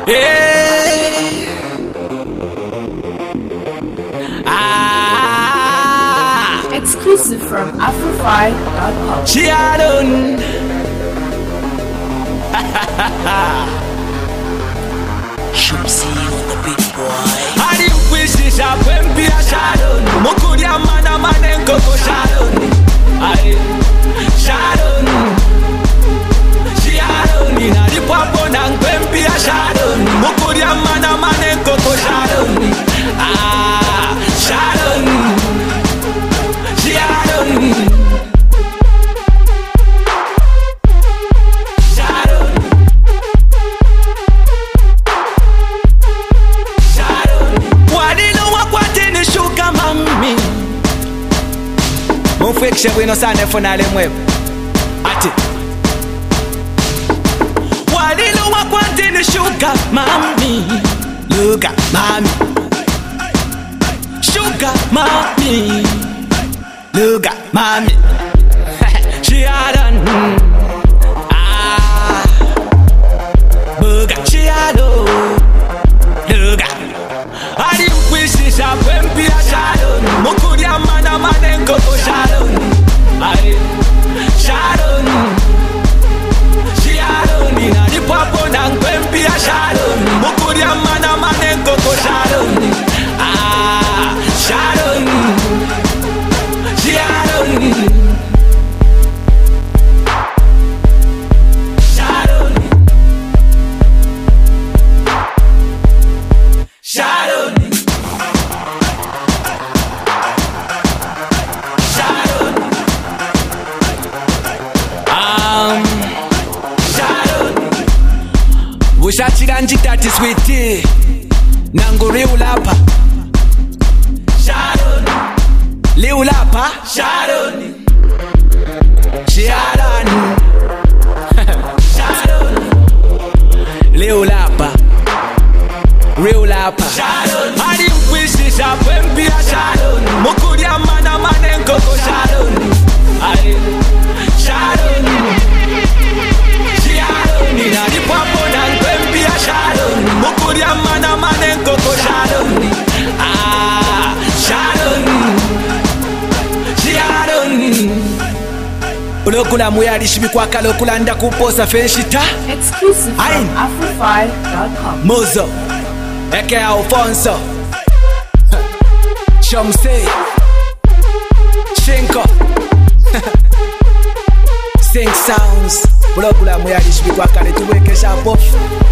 Hey. Exclusive from Afrofy.com. She done. Shumsi on the beat, boy. I didn't wish this happened be a shadow. Mokuria mana manenko ko shadow. I shadow. She done. Nina di papo nang be a shadow. Mokuria mana manenko ko shadow. Ah, shadow. She done. Mufekishe bwino sana efunale mwebo ati walilo wakwatini sugar mami luka mami sugar mami luka mami she done buga she done luka ari wishi shapempi a shadow mukuria mana manenko ko shadow ai shadow she shadow nina di papo nang pempi a shadow mukuria mana manenko ko shadow ah shadow she shadow Ushachira njitati sweetie nangu liulapa Sharon liulapa Sharon Sharon Sharon liulapa liulapa Sharon hadi mkwishi shapempi a Sharon mukuria mana manenko ko Sharon ai Sharon Sharon nina di papo nang pempi a Sharon mukuria mana manenko ko Sharon ah Sharon Sharon ulokula muyali shibikwa kalokula nda kuposa fenshita Exclusive from Afrofy.com. Mozo Eke Alfonso Shumsi Shinko Sing sounds ulokula muyali shibikwa kale tuweke shapo